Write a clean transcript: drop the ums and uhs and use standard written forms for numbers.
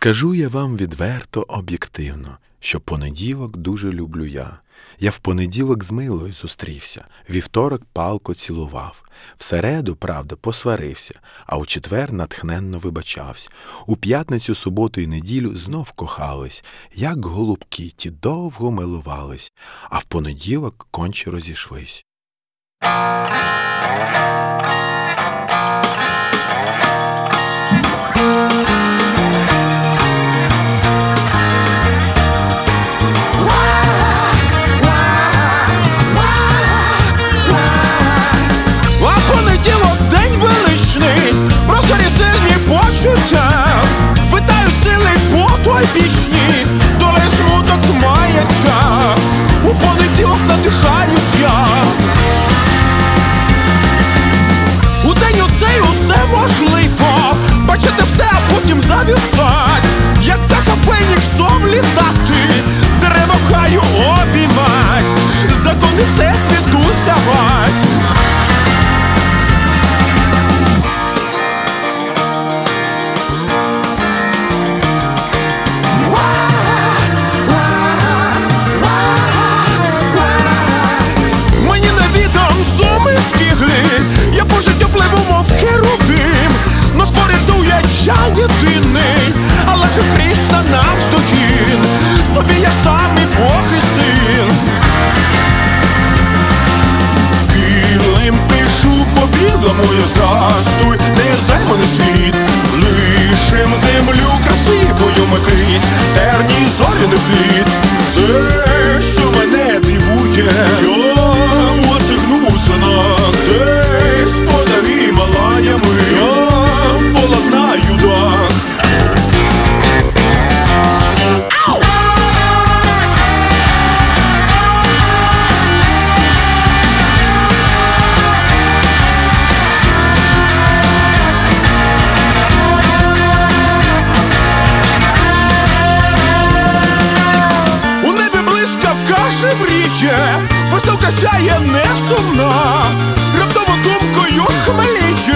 Скажу я вам відверто, об'єктивно, що понеділок дуже люблю я. Я в понеділок з Милою зустрівся, вівторок палко цілував. В середу, правда, посварився, а у четвер натхненно вибачавсь. У п'ятницю, суботу і неділю знов кохались, як голубки ті довго милувались, а в понеділок конче розійшлись. Витаю сили по той вічні, доля смуток мається. У понеділок надихаюсь я. У день оцей усе можливо, бачити все, а потім завісать. Як птаха феніксом літати, дерева в хаю обіймать, закони всесвіту сягать. Я по життю пливу, мов херувим, но спорядує я єдиний, Аллах і Кришна нам здогін, собі я сам і Бог і син. Білим пишу по білому, я здрастуй, не займаний світ. Лишим землю красивою ми крізь терній зоряний плід. Все, що мене дивує, я осягнуся на десь поза Гімалаями, я поладнаю дах. У небі блискавка живріє, веселка сяє не сумна, раптово думкою хмеліє.